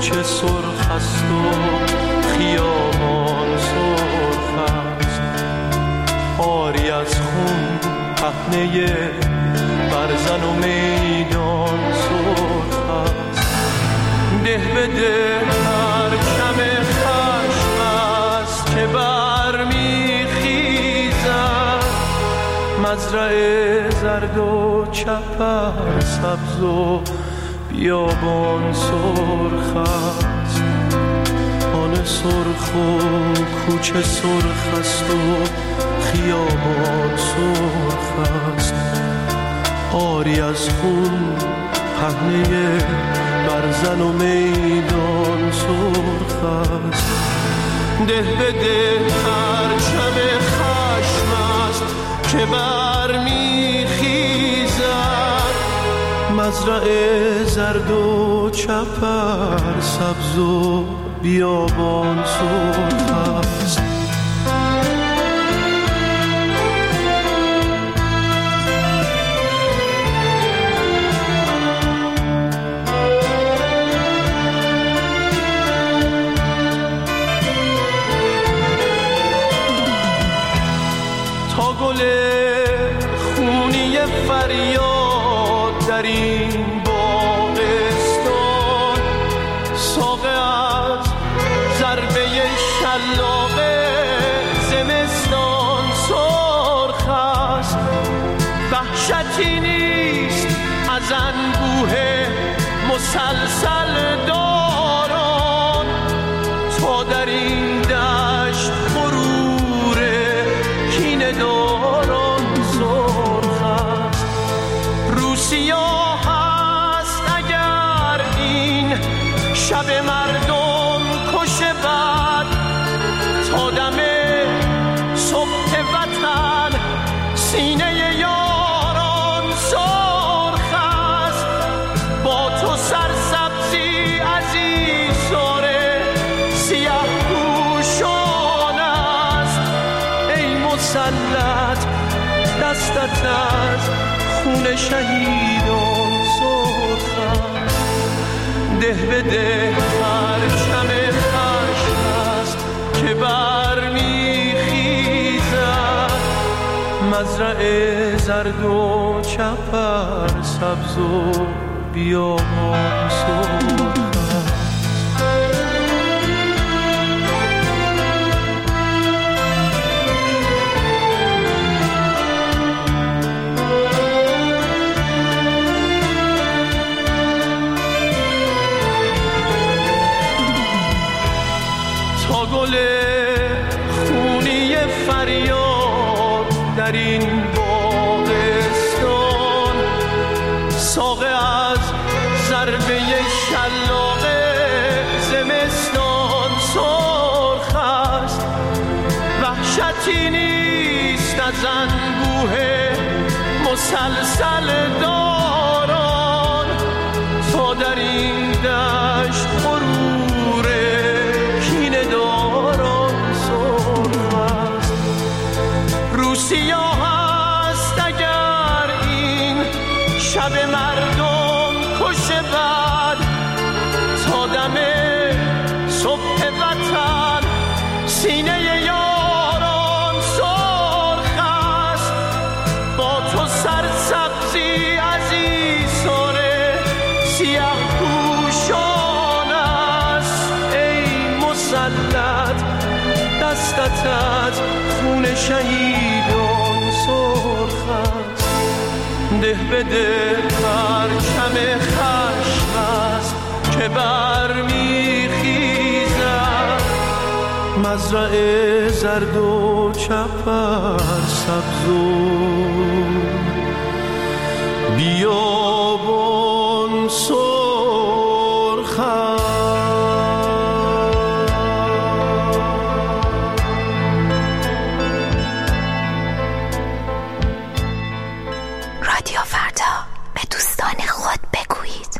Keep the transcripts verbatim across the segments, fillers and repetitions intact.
کوچه سرخ است و خیابان سرخ است، آری از خون پهنه برزن و میدان سرخ است. ده به ده پرچم خشم است که برمیخیزد، مزرعه زرد و چپر سبز و بیابان سرخ است. آن سرخ و کوچه سرخ است و خیابان سرخ است، آری از خون پهنه برزن و میدان سرخ است. ده به ده پرچم خشم است که برمیخیزد، مزرعه زرد و چپر سبز و بیابان سرخ است. تا گل خونی فریاد در این باغستان، ساقه از ضربه شلاق زمستان سرخ است. وحشتی نیست از انبوه مسلسل داران، تا در این دشت غرور کینه داران سرخ است. روسیا هست اگر این شب مردم کش بد، تا دم صبح وطن سینه یاران سرخ است. با تو سرسبزی عزیزاره سیاه پوشان است، ای مسلط دستت از خون شهیدان سرخ است. ده به ده پرچم خشم است که برمیخیزد، مزرعه زرد و چپر سبز و بیابان سرخ است. تا گل خونی فریاد در این باغستان، ساقه از ضربه شلاق زمستان سرخ است. وحشتی نیست از انبوه مسلسل داران، تا در این دشت غرور کینه داران سرخ است. روسیا هست اگر این شب مردم کش بد، تا دم صبح وطن سینه یاران سرخ است. با تو سرسبزی عزیزاره سیاه پوشان است، ای مسلط دستت از خون شهیدان سرخ است. ده به ده پرچم خشم است که برمیخیزد، مزرعه زرد و چپر سبز و بیابان سرخ است. رادیو فردا، به دوستان خود بگویید.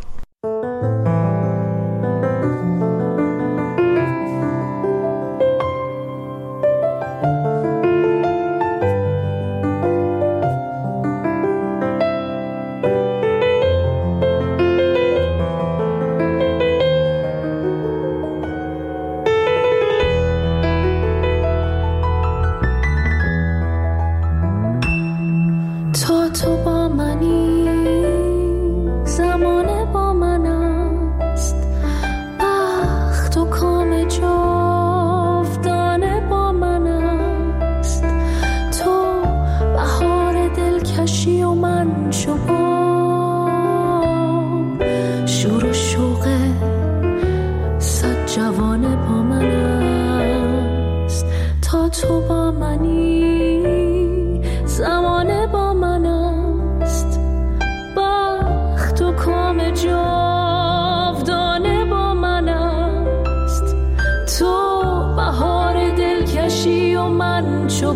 چو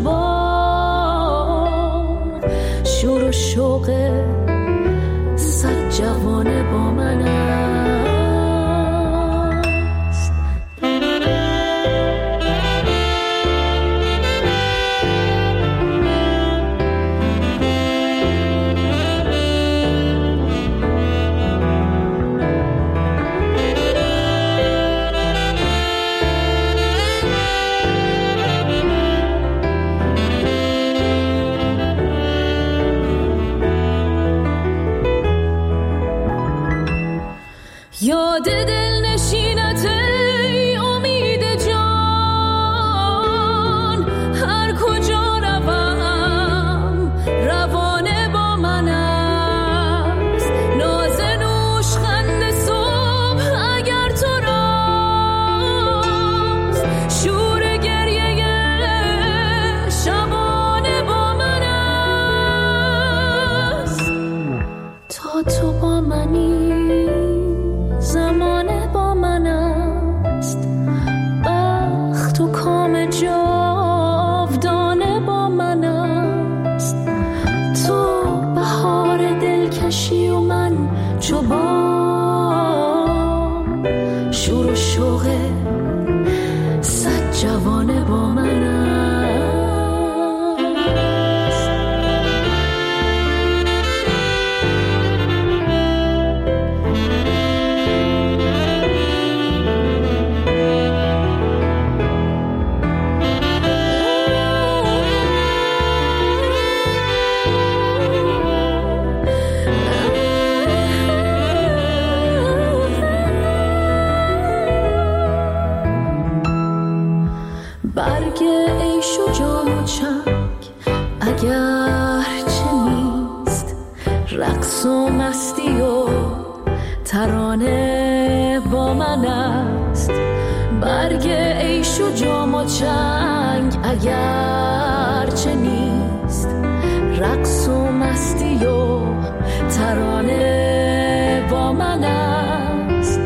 بام شور و شوق صد جوانه با من است. یاد دل نشینت ای امید جان، هر کجا روم روانه با من است. ناز نوشخند صبح اگر تو راست، شور گریه شبانه با من است. تا تو با منی زمانه با من است، بخت و کام جاودانه با من است. تو بهار دلکشی و من چو بام شور و شوق صد جوانه با من است. برگ عیش و جام و چنگ اگر چه نیست، رقص و مستی و ترانه با من است. برگ عیش و جام و چنگ اگر چه نیست، رقص و مستی و ترانه با من است.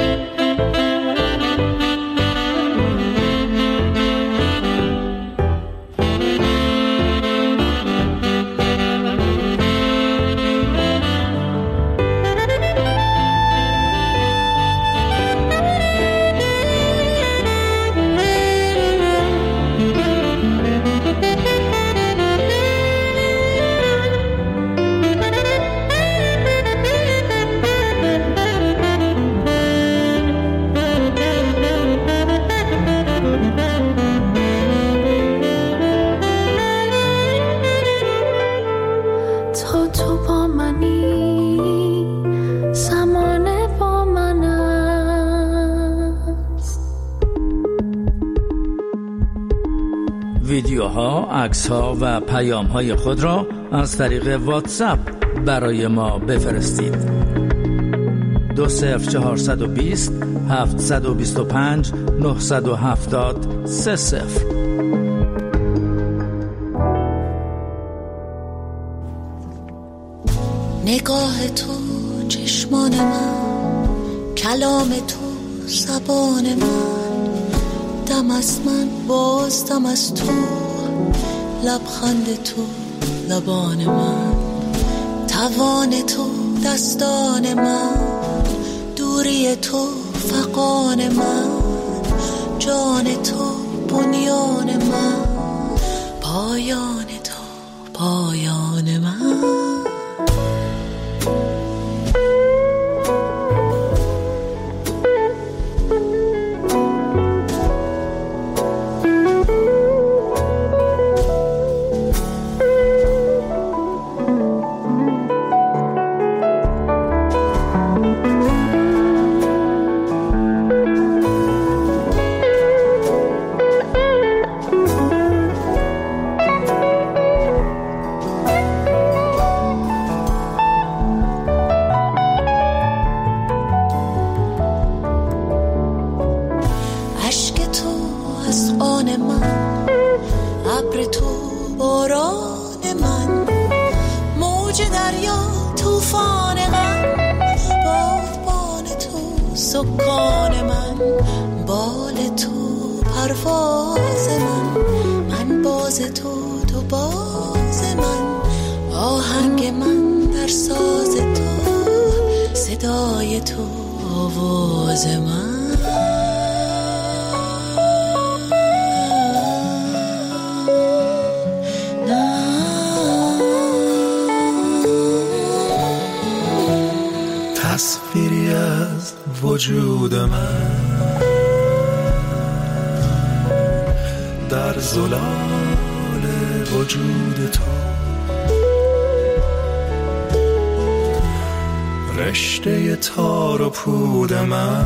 ویدیوها، عکس‌ها و پیام‌های خود را از طریق واتساپ برای ما بفرستید. دو صفر چهارصد و بیست هفتصد و بیست و پنج نهصد و هفتاد سه صفر. نگاه تو چشمان من، کلام تو زبان من، دم از من باز دم از تو، لبخند تو لبان من، توان تو دستان من، دوری تو فغان من، جان تو بنیان من، پایان تو پایان من. سکان من، بال تو پرواز من، من من باز تو، تو باز من، آهنگ من در ساز تو، صدای تو آواز من. تصویری از وجود من در زلال وجود تو، رشته تار و پود من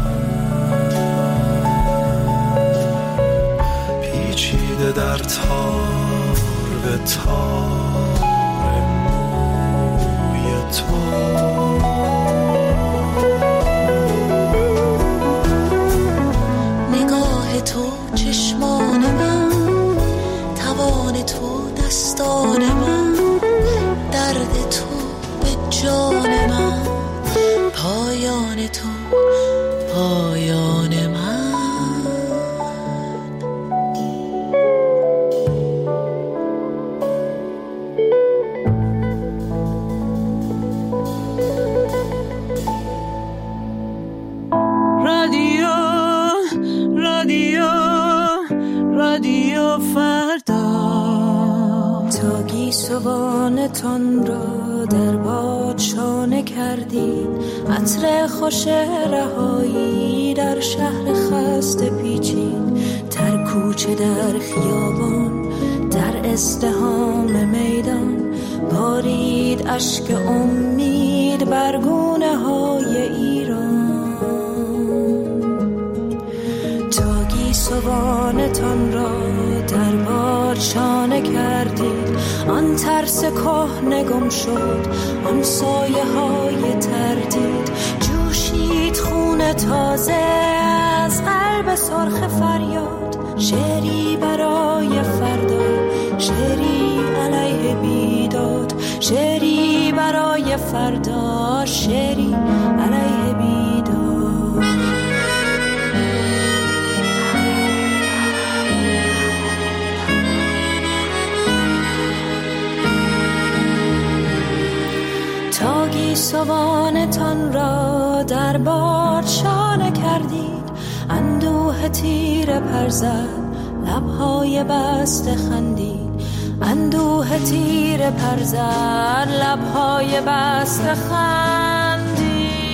پیچیده در تار به تار موی تو. تو چشمان من، توان تو دستان من، درد تو به جان من، پایان تو پایان من. گیسوانتان را در باد شانه کردید، عطر خوش رهایی در شهر خسته پیچید، در کوچه در خیابان در ازدحام میدان، بارید اشک امید بر گونه های ایران. تا گیسوانتان را در باد شانه کردید، آن ترس کهنه گم شد، آن سایه های تردید، جوشید خون تازه از قلب سرخ فریاد. شعری برای فردا، شعری علیه بیداد، شعری برای فردا، شعری علیه بیداد. تا گیسوانتان را در باد شانه کردید، اندوه تیر پر زد، لبهای بسته خندید، اندوه تیر پر زد، لبهای بسته خندید.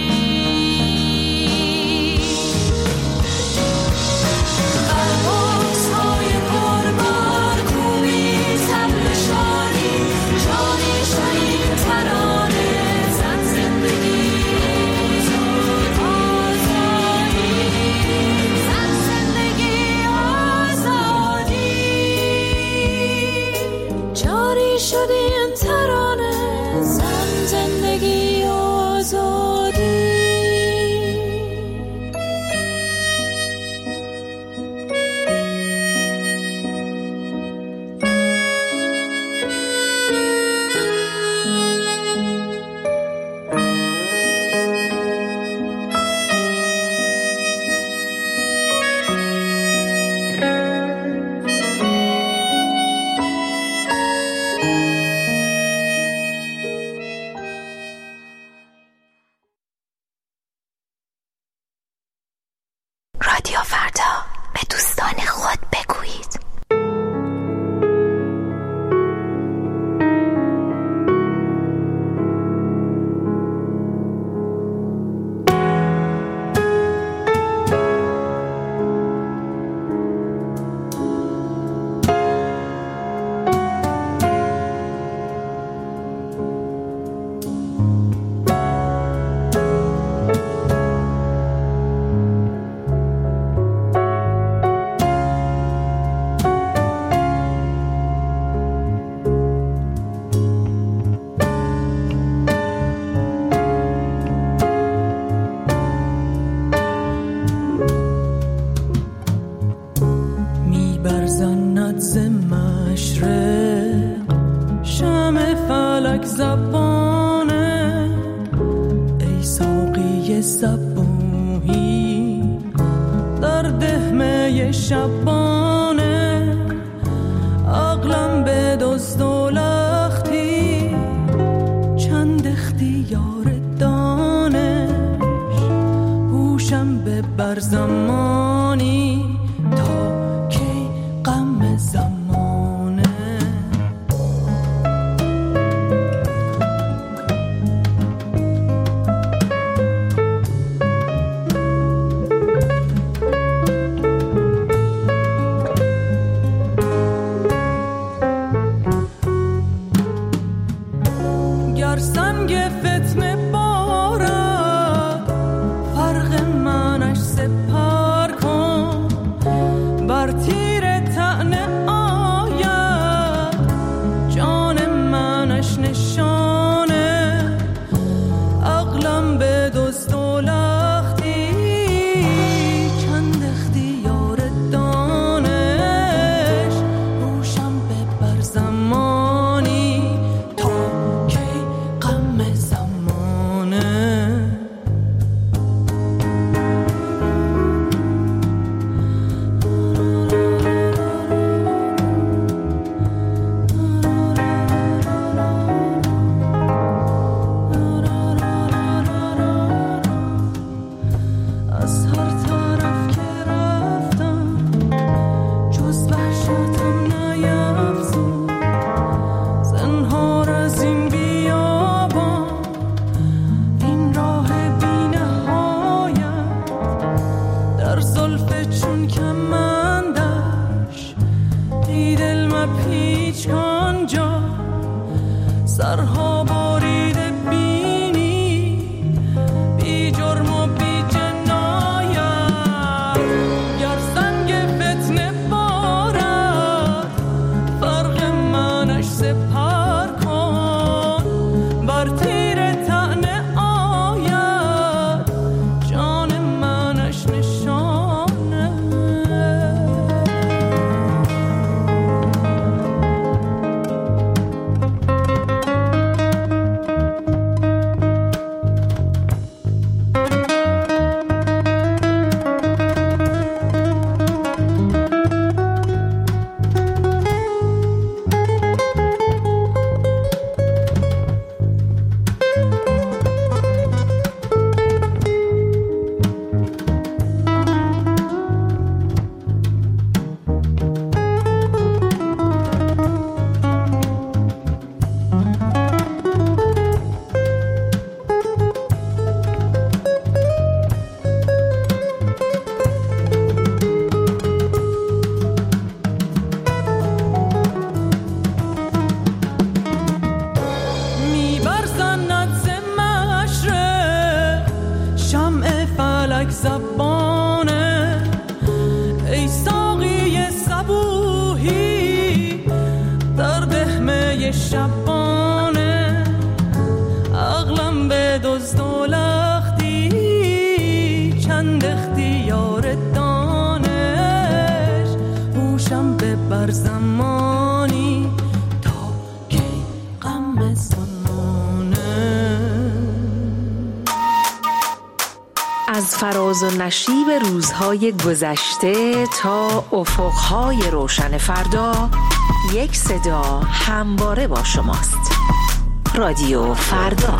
برباکس‌های پربار کوبید طبل شادی، جانی شنید ترانه، زن زندگی آزاد، آزادی، زن زندگی آزادی. جاری شد این ترانه، زن زندگی آزادی. رادیو فردا، به دوستان خود بگویید. شبانه شنبه بر زمانی تا کی غم زمانه. گر سنگ فتنه بارد فرق منش سپر کن، بر تیر طعنه آید جان منش نشانه. عقلم به دزد و لختی چند اختیار دانش، روشم ببر زمانی تا کی غم زمانه. از هر طرف که رفتم جز وحشتم نیفزود، زنهار از این بیابان این راه بی نهایت، در زلف چون کمندش ای دل مپیچ کن جا، سرها بریده بینی بی جرم و بی جنایت. گر سنگ فتنه بارد فرق منش سپر کن، بر تیر طعنه آید جان منش نشانه. میبرزند ز مشرق شمع فلک زبانه، ای ساقی صبوحی در دهمه شبانه. عقلم به دزد و لختی چند اختیار دانش، هوشم ببر زمانی تا کی غم زمانه. از فراز و نشیب روزهای گذشته تا افقهای روشن فردا، یک صدا همواره با شماست. رادیو فردا.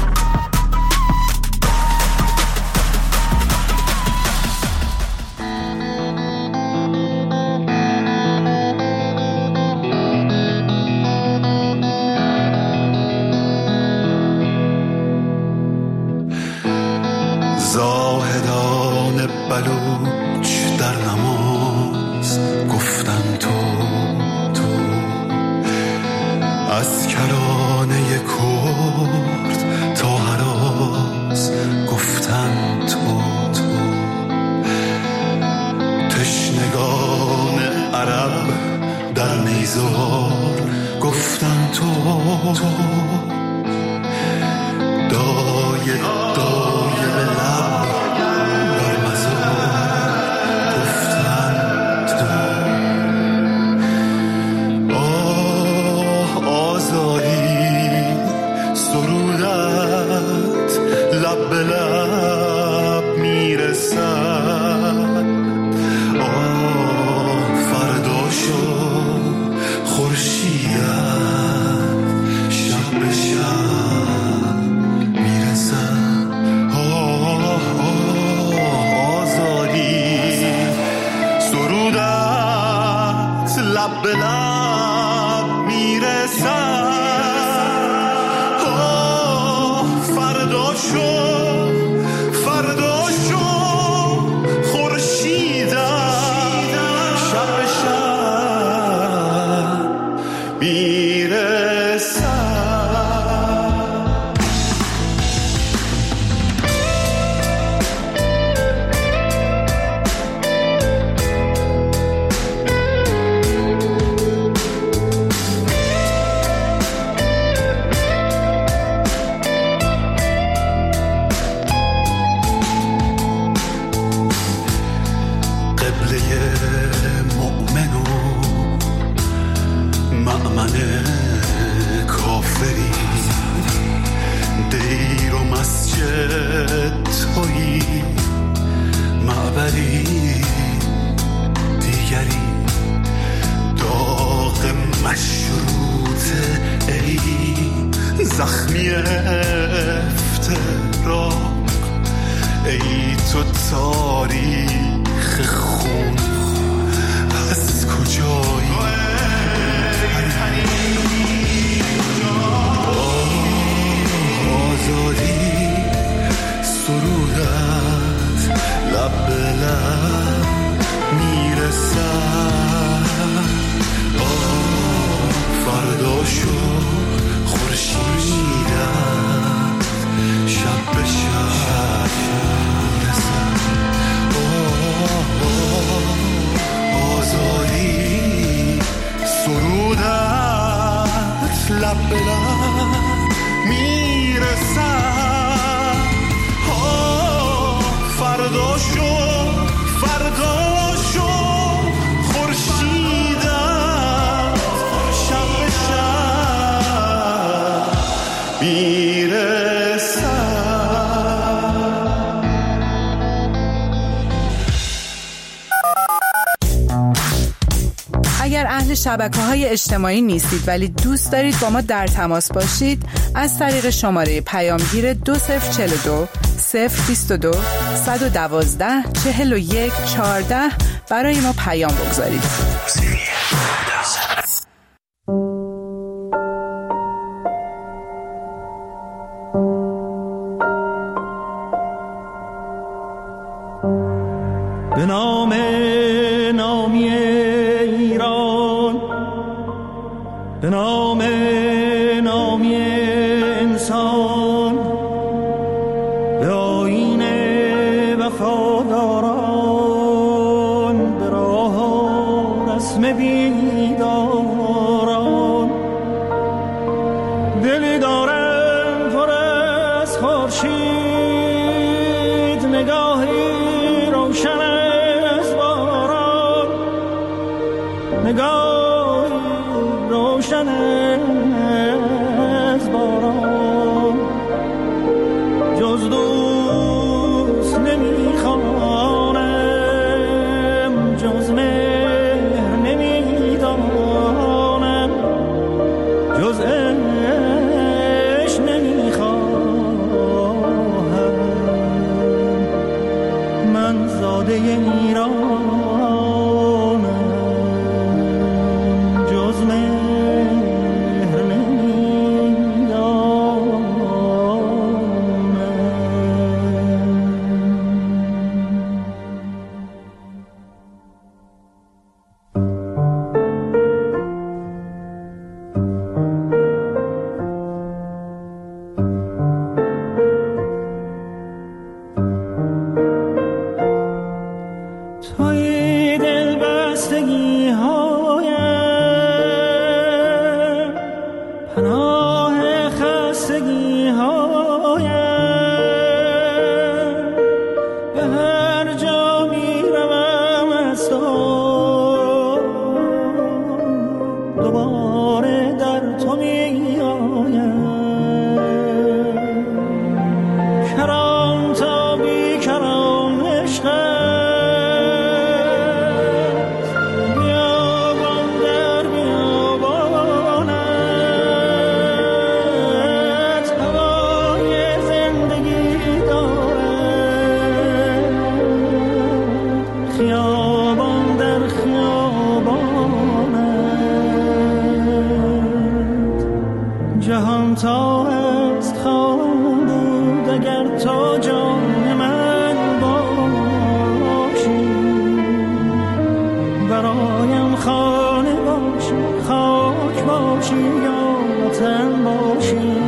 زاهدان بلوچ در نماز گفتن تو تو، از کرانه کرد تا هراز گفتن تو تو. تشنگان عرب در نیزار گفتن تو تو، دایه دایه به لب بر مزار گفتن تو. آه آزادی سرودت لب به لب میرسد. آه فردا شو خورشیدت شب به شب به لب میرسم. آه فردا شو فردا شو خورشیدم شب به شب میرسم. تویی معبری دیگری داغ مشروط ای زخمی افتراق ای تو تاریخ خون از کجایی آزادی سرودت لب به لب میرسد. آه فردا شو خورشیدت شب به شب میرسد. آه آزادی سرودت لب به لب میرسد. فردا شو فردا شو خورشیدم شب به شب میرسم. اگر اهل شبکه‌های اجتماعی نیستید ولی دوست دارید با ما در تماس باشید، از طریق شماره پیامگیر دو صفر چهل و دو صفر بیست و دو صد و دوازده چهل و یک چهارده برای ما پیام بگذارید. به نام نامی ایران، به نام نامی انسان، به آیین وفاداران، به راه رسم بیداران. دلی دارم پر از خورشید، نگاهی روشن از باران، نگاهی روشن از باران. جز دوست نمیخوانم، جز مهر نمیدانم، جز عشق نمیخواهم. من زاده ایرانم، جز مهر نمیدانم. توی دل بستگی هایم، پناه خستگی هایم. به هر جا می روم از تو، دوباره در تو می آیم. کران تا بی کران عشقم، خیابان در خیابانم. تا هست خواهم بود اگر تو جان من باشی، برایم خانه باشی، خاک باشی یا وطن باشی.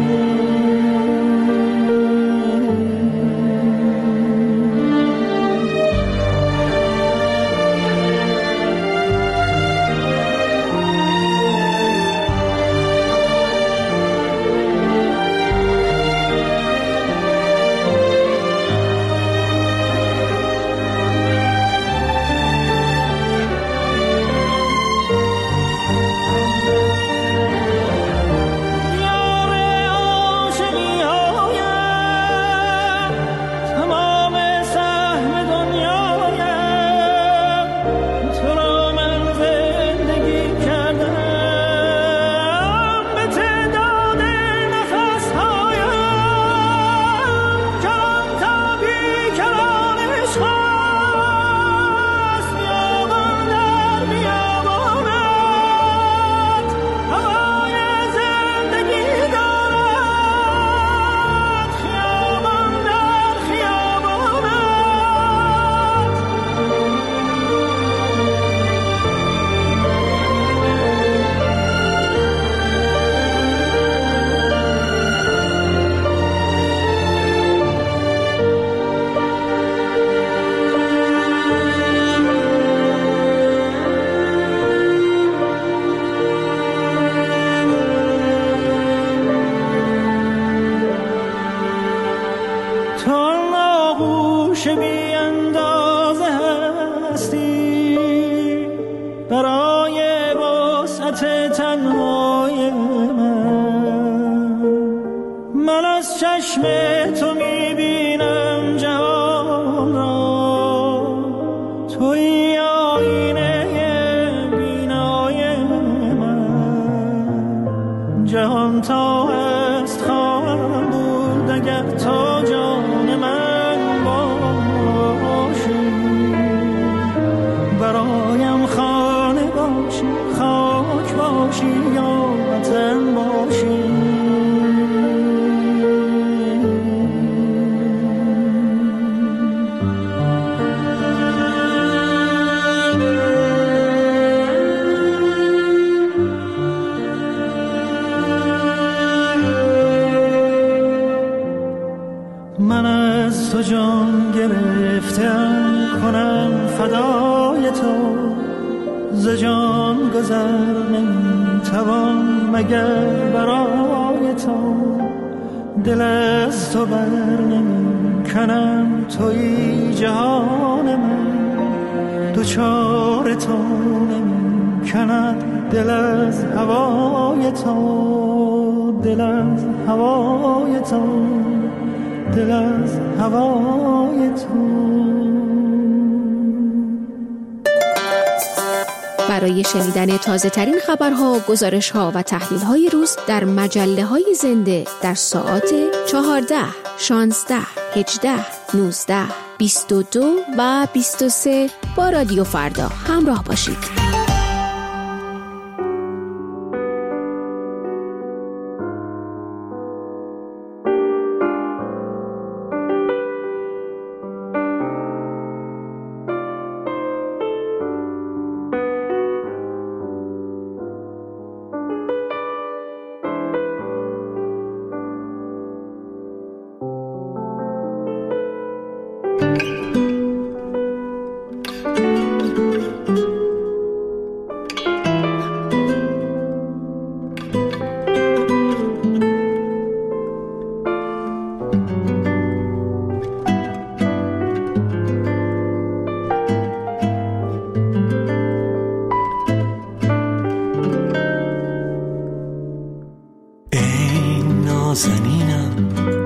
من از تو جان گرفتم کنم فدای تو، ز جان گذر نمیتوان مگر برای تو، دل از تو بر نمی کنم توی جهان من، دوچار تو نمی کند دل از هوای تو، دل از هوای تو، دل از هوای تو. برای شنیدن تازه ترین خبرها، گزارش ها و تحلیل های روز در مجله های زنده در ساعات چهارده، شانزده، هجده، نوزده، بیست و دو و بیست و سه با رادیو فردا همراه باشید. نازنینم،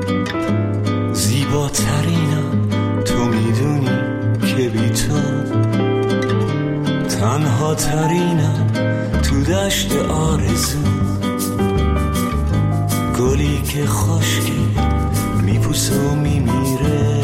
زیباترینم، تو میدونی که بی تو تنها ترینم تو دشت آرزو، گلی که خشکی میپوسه و میمیره،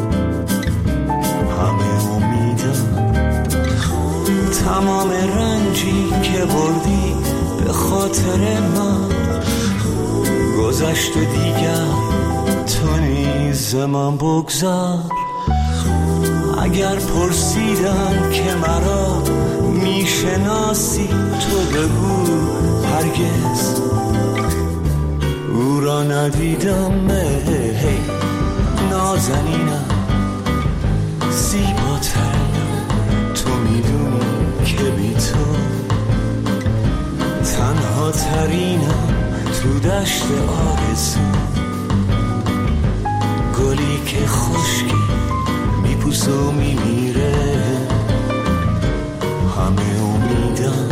همه امیدم تمام رنجی که بردی به خاطر من، گذشت و دیگر تو نیز من بگذار. اگر پرسیدم که مرا میشناسی تو بگو هرگز او را ندیدم. هی نازنینم زیباترینم تو میدونی که بی تو تنها ترینم تو دشت آرزو. گلی که خشکی میپوسه و میمیره همه امیدم.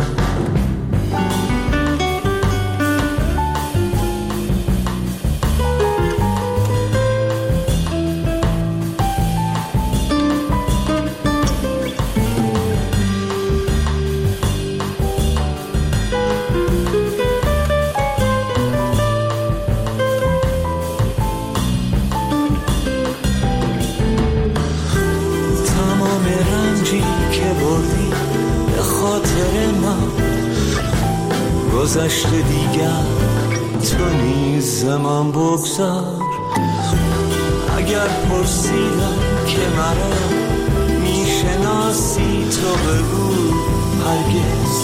گذشت دیگر تو نیز من بگذار. اگر پرسیدم که مرا میشناسی تو بگو هرگز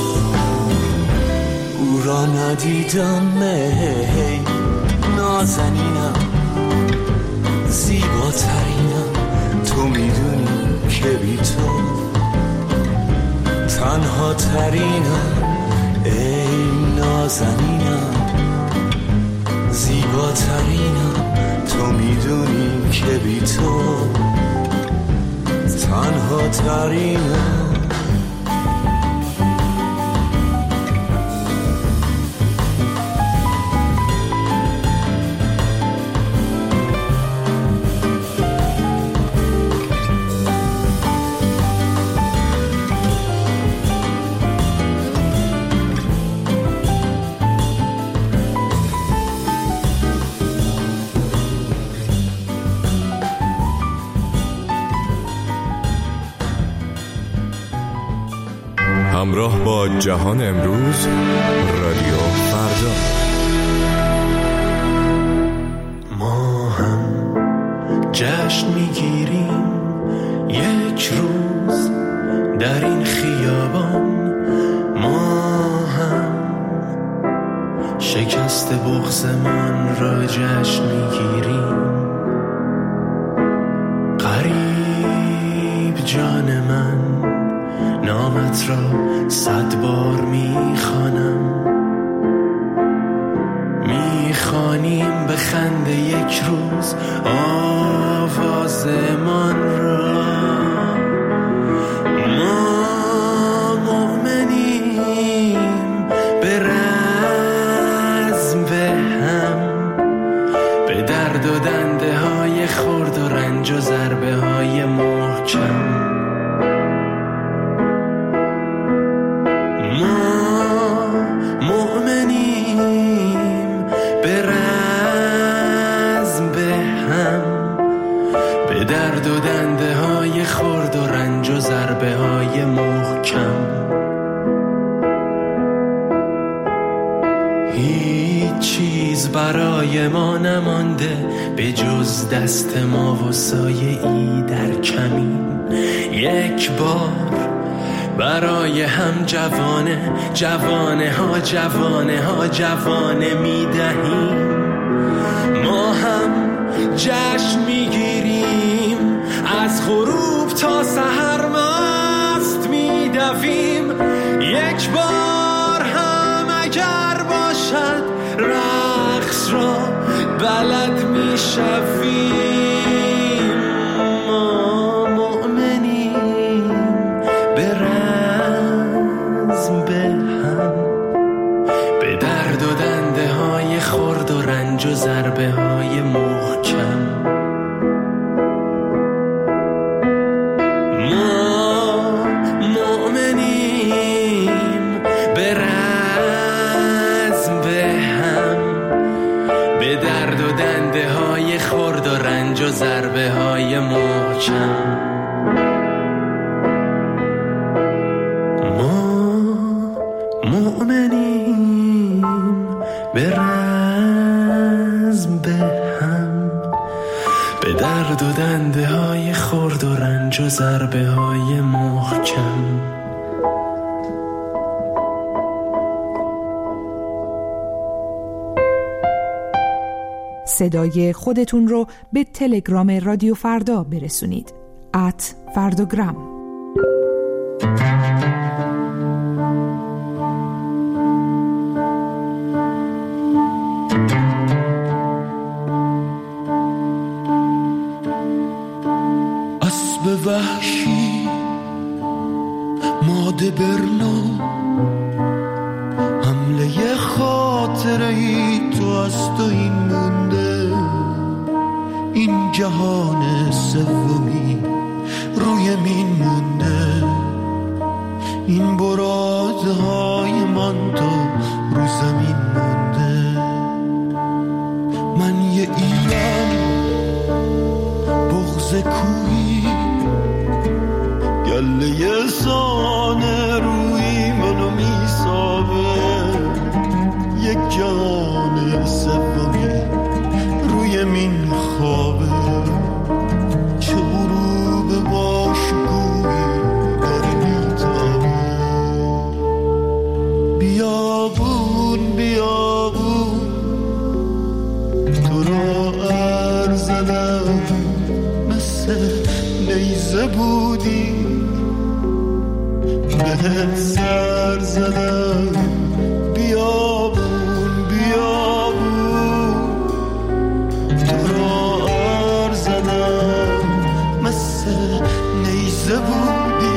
او را ندیدم. هی نازنینم زیباترینم تو میدونی که بی تو تنها ترینم. ای نازنینم زیباترینم تو میدونی که بی تو تنها ترینم. همراه با جهان امروز رادیو فردا. ما هم جشن میگیریم یک روز در این خیابان. ما هم شکست بغضمان را جشن میگیریم. غریب جان من نامت را صد بار میخوانم. میخوانیم به خنده یک روز آوازمان را. ما مؤمنیم به رزم به هم، به درد و دنده های خرد و رنج و ضربه های محکم. درد و دنده های خرد و رنج و ضربه های محکم. هیچ چیز برای ما نمانده به جز دست ما و سایه ای در کمین. یک بار برای هم جوانه جوانه ها جوانه ها جوانه می دهیم. ما هم جشن می گیریم، از غروب تا سحر مست می دویم. یک بار هم اگر باشد رقص را بلد می شویم. ما مؤمنیم به رزم به هم، به درد و دنده های خرد و رنج و ضربه های محکم. خور و دنده های خرد و رنج و ضربه های محکم. صدای خودتون رو به تلگرام رادیو فردا برسونید. ات فردوگرام. اسب وحشی ماده برنو، حمله خاطره ای تو از تو این مونده، این جهان سومی روی مین مونده، این برادهای من تو رو زمین مونده. من یه ایران بغض کوهی، گله سانه روی منو میسابه، یک جان سومی روی مین خوابه، چه غروب باشگویی داره میتابه. بیابون بیابون تو را عرض زدم، مثل نیزه بودی بهت سر زدم. بیابون بیابون تو را عرض زدم، مثل نیزه بودی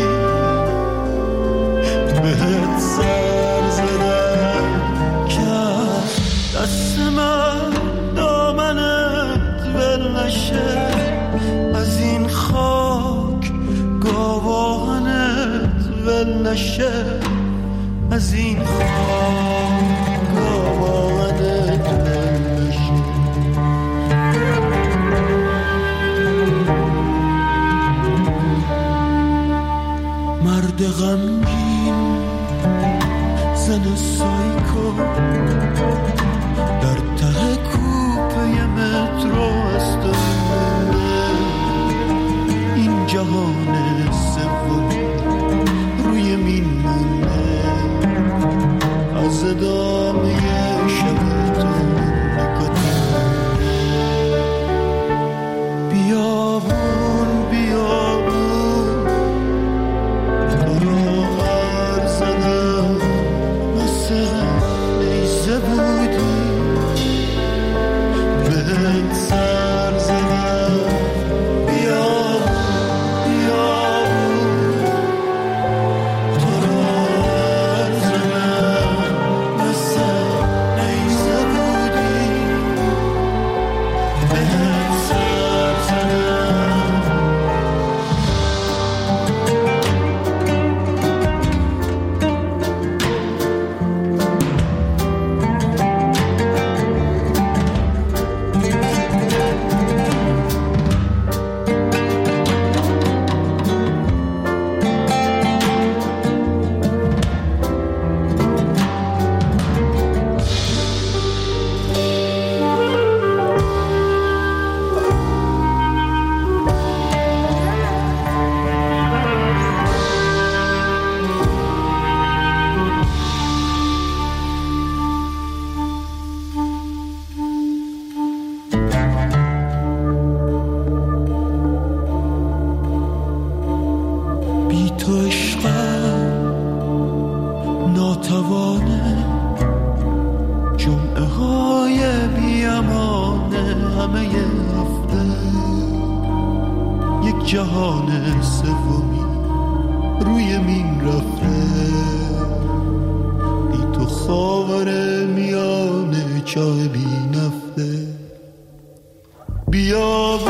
بهت سر زدم. که دست من دامنت ول نشه، از این خاک گاوانت ول نشه، از این خاک گاوانت ول نشه. مرد غمگین زن سایکو در ته کوپه مترو از تو مونده، این جهان سومی روی مین مونده، از ادامه شب تو نکته. بیابون بیابون تو را عرض زدم، مثل نیزه بودی بهت سر زدم. بیابون بیابون تو را عرض زدم، مثل نیزه بودی بهت سر زدم. بی تو عشقم ناتوانه، جمعه های بی امانه، همه هفته یک جهان سومی روی مین رفته. بی تو خاور میانه چای بی نفته. بیابون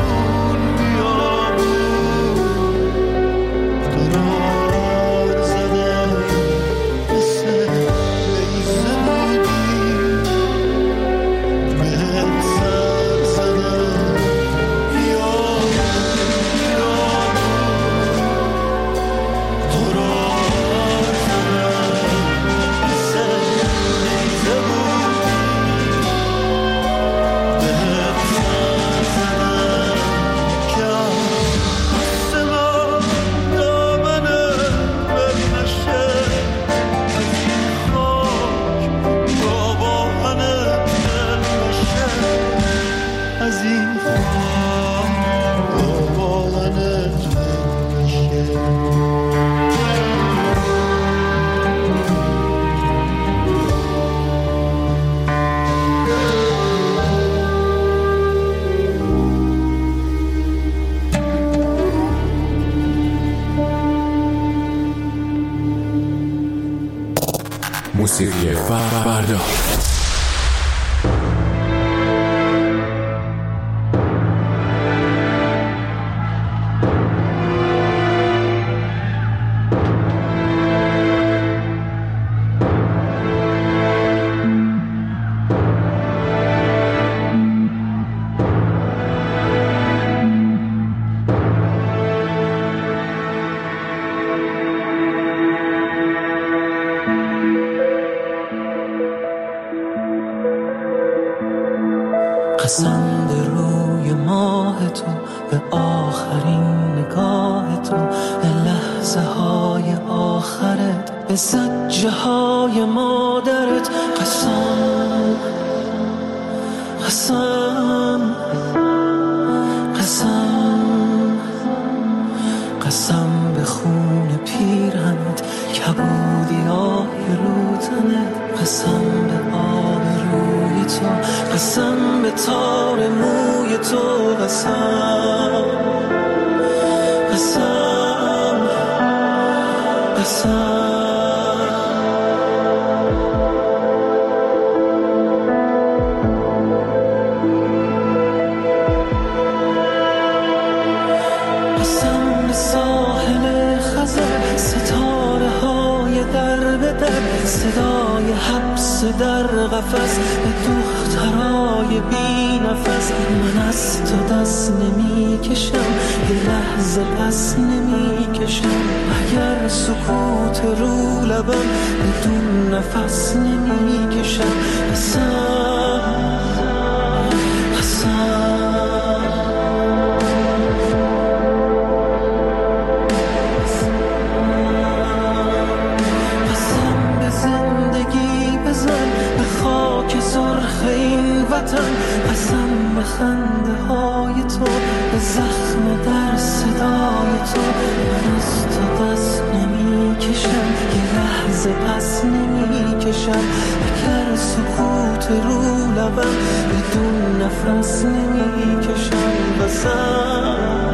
موسیقی فردا. قسم به روی ماه تو، به آخرین نگاه تو، به لحظه های آخرت، به زجه های مادرت. قسم قسم قسم قسم به خون پیرهنت، کبودیای رو تنت. قسم به آب روی تو، قسم به تار موی تو. قسم قسم قسم قسم به ساحل خزر، ستاره های در به در، صدای حبس در قفس، به دخترای بی نفس. من از تو دست نمی کشم، یه لحظه پس نمی کشم. اگر سکوت رو لبم، بدون نفس نمی کشم. قسم قسم به زندگی بزن، به خاک سرخ این وطن. قسم به خنده های تو، به زخم در صدای تو. من از تو دست نمی کشم، یه لحظه پس نمی کشم. اگر سکوت رو لبم، بدون نفس نمی کشم. قسم